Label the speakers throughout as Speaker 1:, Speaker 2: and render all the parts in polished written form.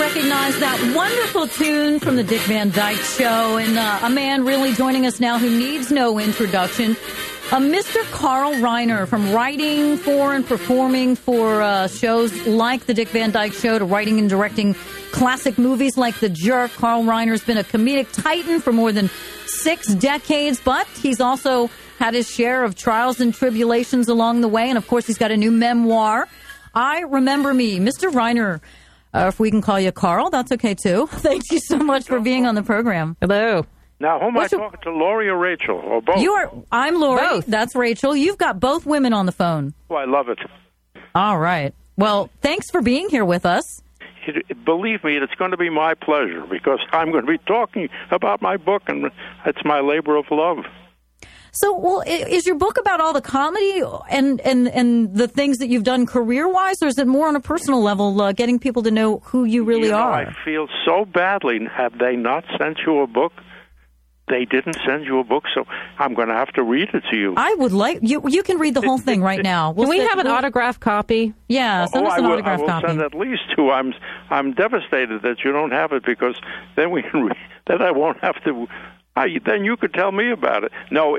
Speaker 1: recognize that wonderful tune from the Dick Van Dyke Show, and a man really joining us now who needs no introduction, Mr. Carl Reiner, from writing for and performing for shows like the Dick Van Dyke Show to writing and directing classic movies like The Jerk. Carl Reiner's been a comedic titan for more than 6 decades, but he's also had his share of trials and tribulations along the way, and of course he's got a new memoir, I Remember Me. Mr. Reiner, if we can call you Carl, that's okay, too. Thank you so much for being on the program.
Speaker 2: Hello.
Speaker 3: Now, who am I talking to, Lori or Rachel, or both?
Speaker 1: I'm Lori.
Speaker 2: Both.
Speaker 1: That's Rachel. You've got both women on the phone.
Speaker 3: Oh, I love it.
Speaker 1: All right. Well, thanks for being here with us.
Speaker 3: Believe me, it's going to be my pleasure, because I'm going to be talking about my book, and it's my labor of love.
Speaker 1: So, well, is your book about all the comedy and the things that you've done career-wise, or is it more on a personal level, getting people to know who you really are?
Speaker 3: I feel so badly. Have they not sent you a book? They didn't send you a book, so I'm going to have to read it to you.
Speaker 1: I would like you. You can read the whole thing right now.
Speaker 2: Can we have an autograph copy?
Speaker 1: Yeah, send us an autograph copy.
Speaker 3: I will send at least 2. I'm devastated that you don't have it, because then we can read. Then I won't have to. Then you could tell me about it. No,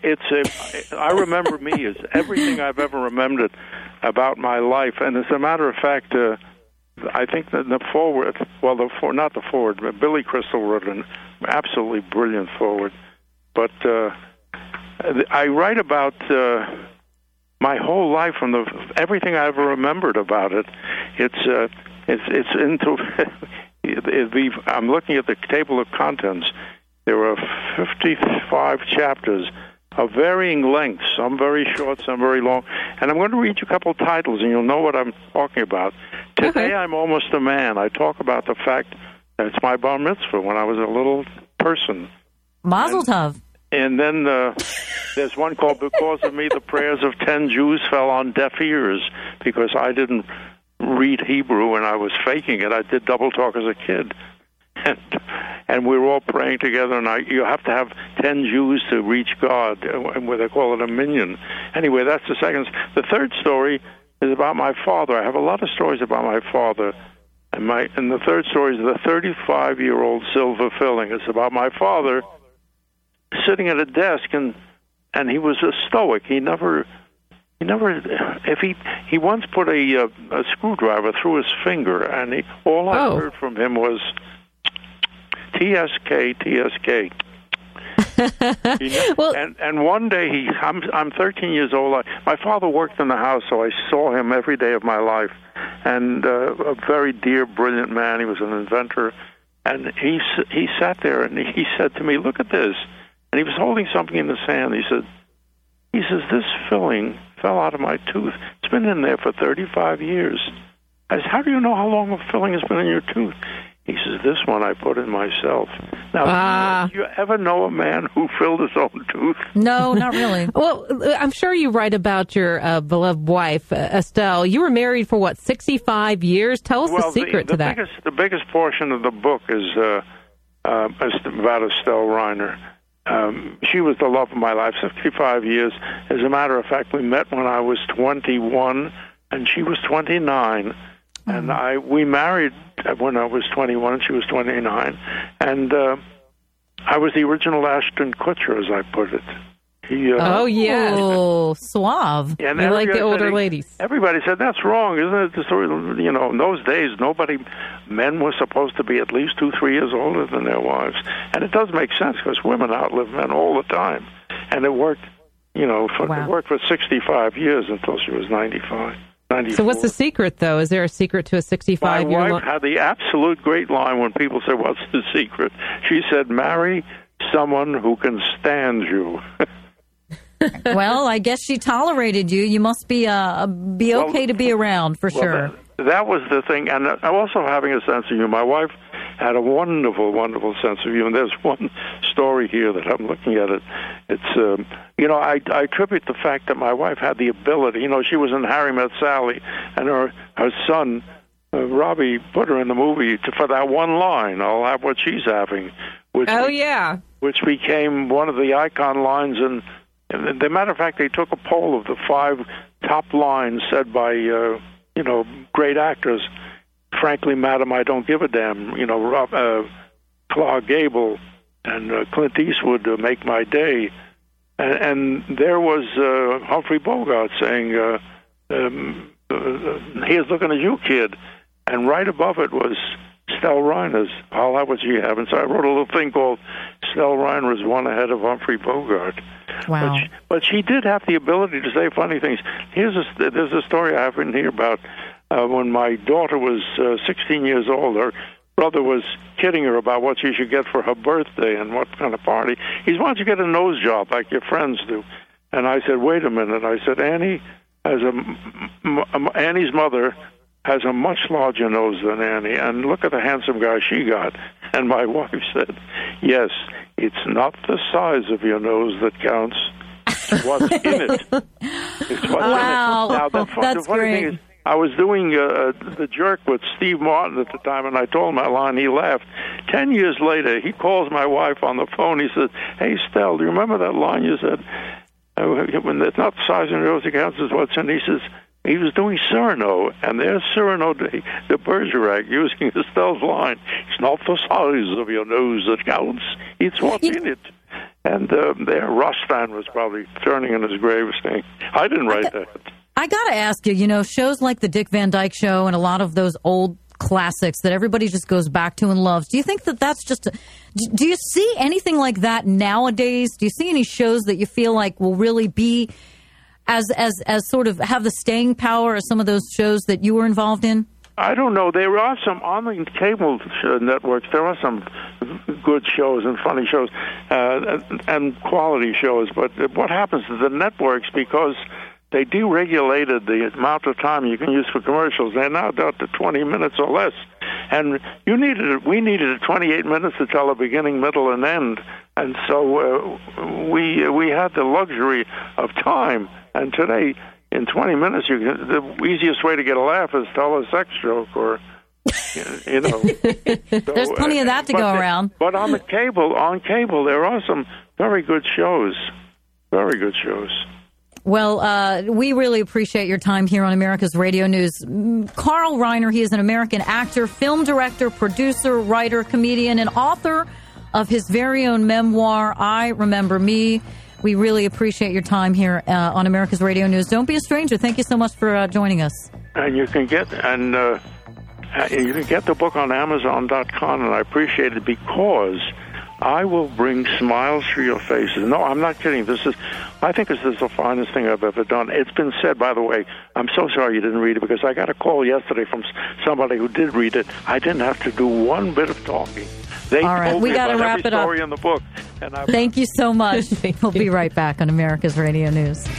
Speaker 3: I Remember Me is everything I've ever remembered about my life, and as a matter of fact, I think that the foreword, not the foreword, but Billy Crystal wrote an absolutely brilliant foreword. But I write about my whole life from everything I ever remembered about it. It's into. I'm looking at the table of contents. There are 55 chapters of varying lengths, some very short, some very long. And I'm going to read you a couple of titles, and you'll know what I'm talking about. Today, I'm Almost a Man. I talk about the fact that it's my bar mitzvah when I was a little person.
Speaker 1: Mazel tov.
Speaker 3: And then there's one called Because of Me, the Prayers of 10 Jews Fell on Deaf Ears, because I didn't read Hebrew and I was faking it. I did double talk as a kid. And we were all praying together, and you have to have 10 Jews to reach God, and they call it a minyan. Anyway, that's the second. The third story is about my father. I have a lot of stories about my father, and the third story is the 35-year-old silver filling. It's about my father sitting at a desk, and he was a stoic. He never. If he once put a screwdriver through his finger, and all I heard from him was TSK, TSK.
Speaker 2: Well,
Speaker 3: and one day I'm 13 years old. My father worked in the house, so I saw him every day of my life. And a very dear, brilliant man. He was an inventor, and he sat there and he said to me, "Look at this." And he was holding something in his hand. He says, "This filling fell out of my tooth. It's been in there for 35 years." I said, "How do you know how long a filling has been in your tooth?" He says, "This one I put in myself." Now, do you ever know a man who filled his own tooth?
Speaker 1: No, not really.
Speaker 2: Well, I'm sure you write about your beloved wife, Estelle. You were married for, 65 years? Tell us the secret to that.
Speaker 3: The biggest portion of the book is about Estelle Reiner. She was the love of my life, 65 years. As a matter of fact, we met when I was 21, and she was 29. And we married when I was 21 and she was 29. And I was the original Ashton Kutcher, as I put it.
Speaker 1: Oh, suave.
Speaker 3: And
Speaker 2: you like the older ladies.
Speaker 3: Everybody said, "That's wrong, isn't it?" The story, in those days, men were supposed to be at least 2-3 years older than their wives. And it does make sense, because women outlive men all the time. And it worked, it worked for 65 years until she was 95. 94.
Speaker 2: So what's the secret, though? Is there a secret to a 65-year?
Speaker 3: My wife had the absolute great line when people say, "What's the secret?" She said, "Marry someone who can stand you."
Speaker 1: Well, I guess she tolerated you. You must be okay to be around, for sure.
Speaker 3: That was the thing. And also having a sense of humor. My wife had a wonderful, wonderful sense of humor. There's one story here that I'm looking at it. It's, I attribute the fact that my wife had the ability. She was in Harry Met Sally, and her son, Robbie, put her in the movie for that one line, "I'll have what she's having." Which became one of the icon lines. And the matter of fact, they took a poll of the 5 top lines said by, great actors. Frankly, Madam, I Don't Give a Damn. Clark Gable and Clint Eastwood make my day. And there was Humphrey Bogart saying, here's looking at you, kid. And right above it was Stell Reiner's, I'll Have What You Have. And so I wrote a little thing called Stell Reiner's One Ahead of Humphrey Bogart.
Speaker 1: Wow.
Speaker 3: But she did have the ability to say funny things. There's a story I have written here about when my daughter was 16 years old. Her brother was kidding her about what she should get for her birthday and what kind of party. He said, why don't you get a nose job like your friends do? And I said, wait a minute. I said, Annie's mother has a much larger nose than Annie, and look at the handsome guy she got. And my wife said, yes, it's not the size of your nose that counts. It's what's in it. It's what's
Speaker 1: wow.
Speaker 3: in it. Now,
Speaker 1: that's
Speaker 3: the funny
Speaker 1: great.
Speaker 3: thing is, I was doing The Jerk with Steve Martin at the time, and I told him my line. He laughed. 10 years later, he calls my wife on the phone. He says, hey, Stell, do you remember that line you said? When it's not the size of your nose that counts, it's what's in it. He says, he was doing Cyrano, and there's Cyrano de Bergerac using Estelle's line. It's not the size of your nose that counts, it's what's in it. And there, Rothstein was probably turning in his grave saying, I didn't write that.
Speaker 1: I got to ask you, shows like the Dick Van Dyke Show and a lot of those old classics that everybody just goes back to and loves. Do you think that that's just do you see anything like that nowadays? Do you see any shows that you feel like will really be as sort of have the staying power as some of those shows that you were involved in?
Speaker 3: I don't know. There are some on the cable networks. There are some good shows and funny shows and quality shows. But what happens to the networks, because they deregulated the amount of time you can use for commercials. They're now down to 20 minutes or less. And we needed 28 minutes to tell a beginning, middle, and end. And so we had the luxury of time. And today, in 20 minutes, the easiest way to get a laugh is tell a sex joke or,
Speaker 1: There's plenty of that to go around.
Speaker 3: But on cable, there are some very good shows. Very good shows.
Speaker 1: Well, we really appreciate your time here on America's Radio News. Carl Reiner, he is an American actor, film director, producer, writer, comedian, and author of his very own memoir, I Remember Me. We really appreciate your time here on America's Radio News. Don't be a stranger. Thank you so much for joining us.
Speaker 3: And you can get the book on Amazon.com, and I appreciate it because I will bring smiles to your faces. No, I'm not kidding. I think this is the finest thing I've ever done. It's been said, by the way, I'm so sorry you didn't read it, because I got a call yesterday from somebody who did read it. I didn't have to do one bit of talking. They
Speaker 1: All right,
Speaker 3: told
Speaker 1: we
Speaker 3: me
Speaker 1: got to
Speaker 3: about
Speaker 1: wrap
Speaker 3: every
Speaker 1: it up.
Speaker 3: story in the book.
Speaker 1: Thank you so much. We'll be right back on America's Radio News.